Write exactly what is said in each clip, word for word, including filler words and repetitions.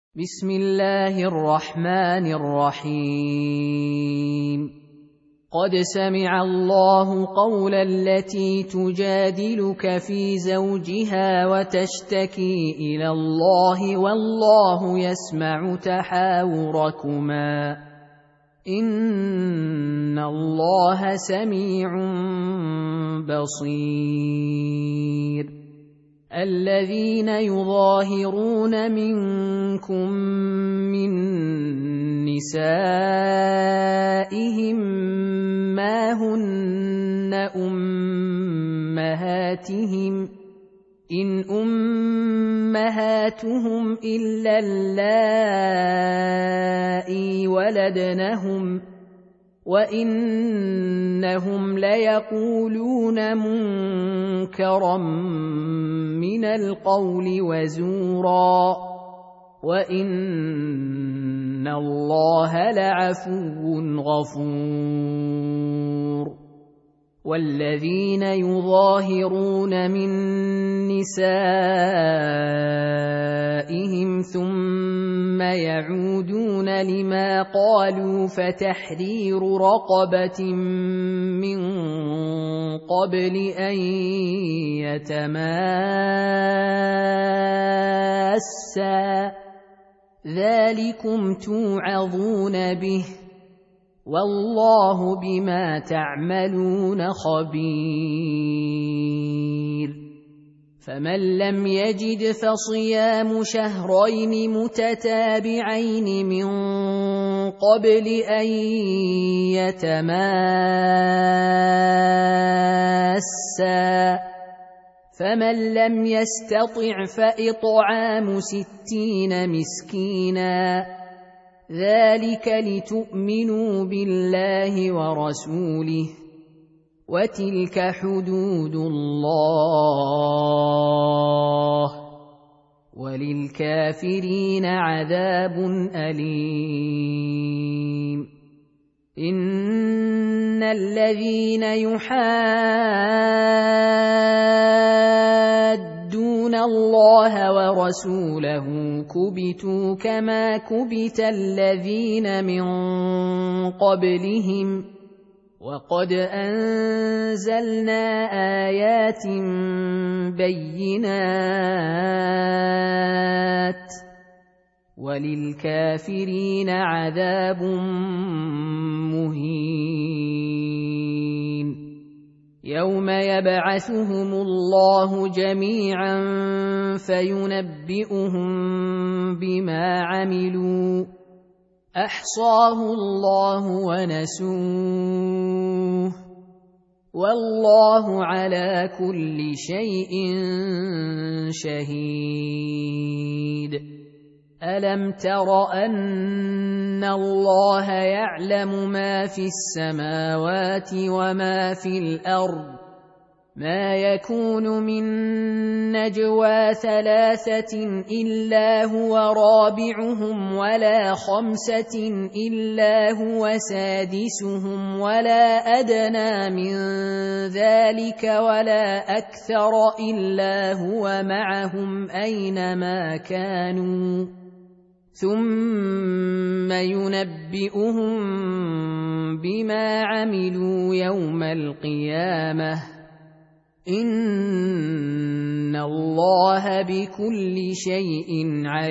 بسم الله الرحمن الرحيم قد سمع الله قول التي تجادلك في زوجها وتشتكي إلى الله والله يسمع تحاوركما إن الله سميع بصير الذين يظاهرون منكم من نسائهم ما هن أمهاتهم إن أمهاتهم إلا اللائي ولدنهم وإنهم ليقولون منكرا من القول وزورا وإن الله لعفو غفور والذين يظاهرون من نسائهم ثم يعودون لما قالوا فتحرير رقبة من قبل أن يتماسا ذلكم توعظون به والله بما تعملون خبير فمن لم يجد فصيام شهرين متتابعين من قبل أن يتماسا فمن لم يستطع فإطعام ستين مسكينا ذلك لتؤمنوا بالله ورسوله وتلك حدود الله وللكافرين عذاب أليم إن الذين يحادون الله ورسوله كبتوا كما كبت الذين من قبلهم وقد أنزلنا آيات بينات وللكافرين عذاب مهين يوم يبعثهم الله جميعا فينبئهم بما عملوا أحصاه الله ونسوه والله على كل شيء شهيد ألم تر أن الله يعلم ما في السماوات وما في الأرض ما يكون من نجوى ثلاثة إلا هو رابعهم ولا خمسة إلا هو سادسهم ولا أدنى من ذلك ولا أكثر إلا هو معهم أينما كانوا ثم ينبئهم بما عملوا يوم القيامة إن الله بكل شيء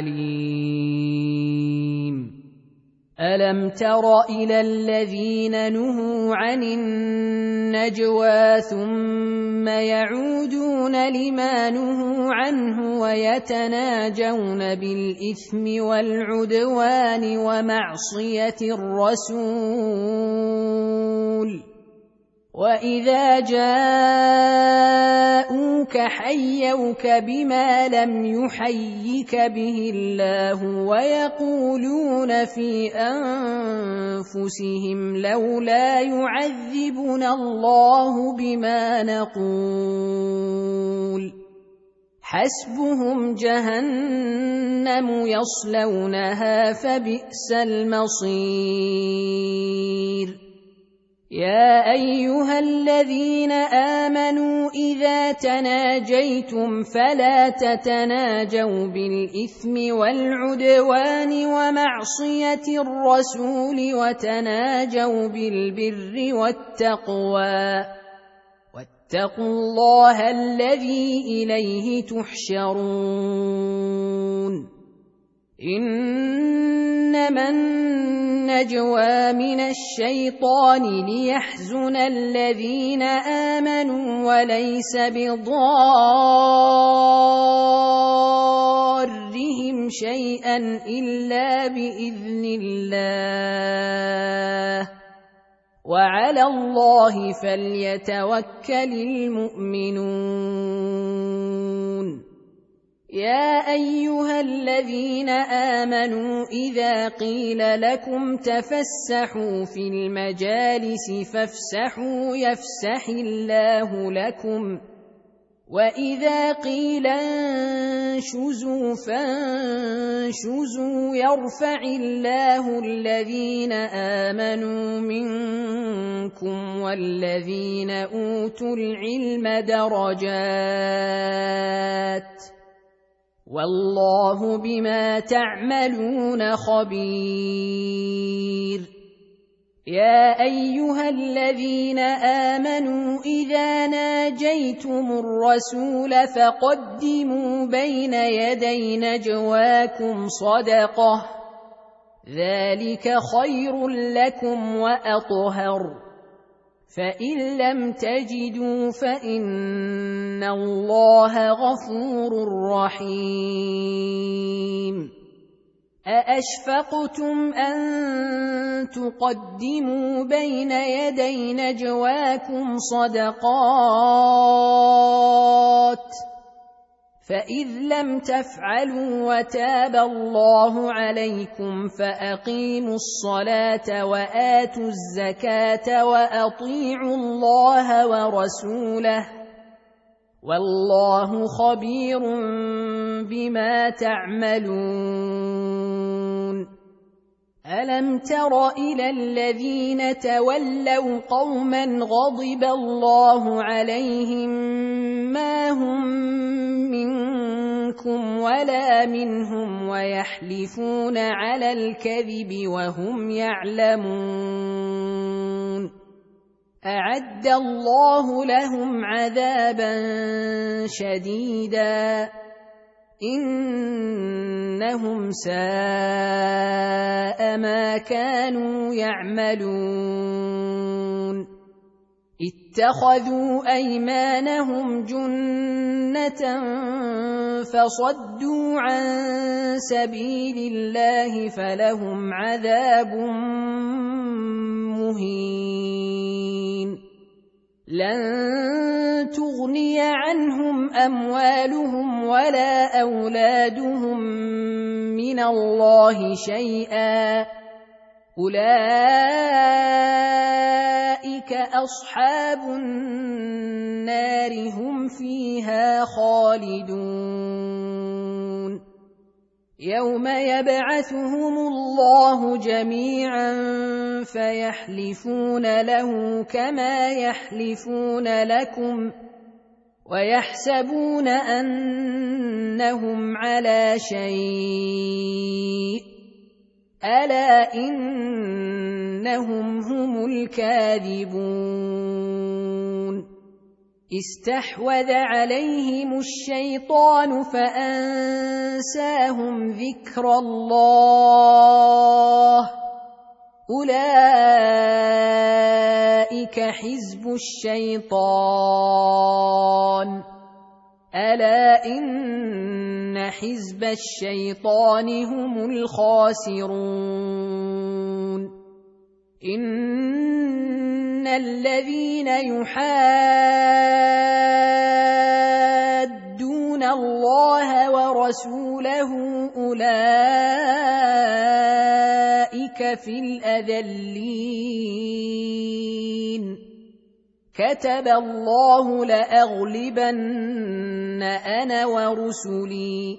عليم ألم تر إلى الذين نهوا عن النجوى ثم يعودون لما نهوا عنه ويتناجون بالإثم والعدوان ومعصية الرسول وإذا جاءوك حيوك بما لم يحيك به الله ويقولون في أنفسهم لولا يعذبنا الله بما نقول حسبهم جهنم يصلونها فبئس المصير يا أيها الذين آمنوا إذا تناجيتم فلا تتناجوا بالإثم والعدوان ومعصية الرسول وتناجوا بالبر والتقوى واتقوا الله الذي إليه تحشرون إنما النجوى من الشيطان ليحزن الذين آمنوا وليس بضارهم شيئا إلا بإذن الله وعلى الله فليتوكل المؤمنون يا أيها الذين آمنوا إذا قيل لكم تفسحوا في المجالس فافسحوا يفسح الله لكم وإذا قيل انشزوا فانشزوا يرفع الله الذين آمنوا منكم والذين أوتوا العلم درجات والله بما تعملون خبير يا أيها الذين آمنوا إذا ناجيتم الرسول فقدموا بين يدي نجواكم صدقة ذلك خير لكم وأطهر فإن لم تجدوا فإن الله غفور رحيم أأشفقتم أن تقدموا بين يدي نجواكم صدقات فإذ لم تفعلوا وتاب الله عليكم فأقيموا الصلاة وآتوا الزكاة وأطيعوا الله ورسوله والله خبير بما تعملون ألم تر إلى الذين تولوا قوما غضب الله عليهم ما هم منكم ولا منهم ويحلفون على الكذب وهم يعلمون أعد الله لهم عذابا شديدا إنهم ساء ما كانوا يعملون اتخذوا أيمانهم جنة فصدوا عن سبيل الله فلهم عذاب مهين لن تغني عنهم أموالهم ولا أولادهم من الله شيئا أولئك أصحاب النار هم فيها خالدون يوم يبعثهم الله جميعا فيحلفون له كما يحلفون لكم ويحسبون أنهم على شيء ألا إنهم هم الكاذبون استحوذ عليهم الشيطان فأنساهم ذكر الله أولئك حزب الشيطان ألا إن حزب الشيطان هم الخاسرون إن الذين يحادون الله ورسوله أولئك في الأذلين كتب الله لأغلبن أنا ورسلي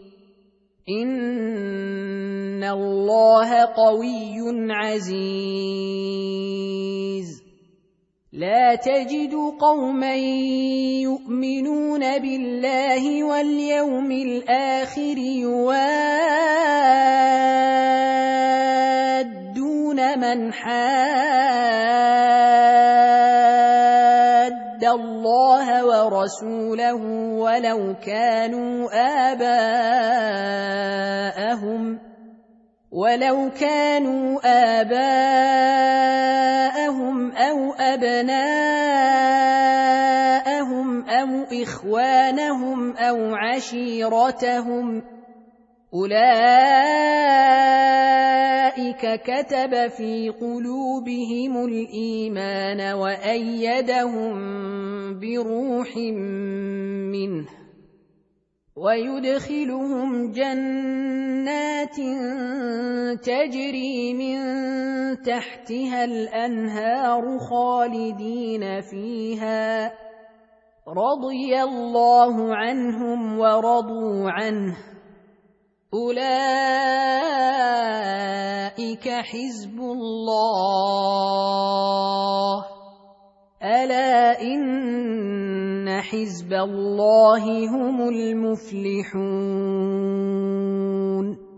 إن الله قوي عزيز لا تجد قوما يؤمنون بالله واليوم الآخر يوادون من حاد الله ورسوله ولو كانوا آباءهم ولو كانوا آباءهم أو أبناءهم أو إخوانهم أو عشيرتهم أولئك كتب في قلوبهم الإيمان وأيدهم بروح منه ويدخلهم جنات تجري من تحتها الأنهار خالدين فيها رضي الله عنهم ورضوا عنه أولئك حزب الله ألا إن حزب الله هم المفلحون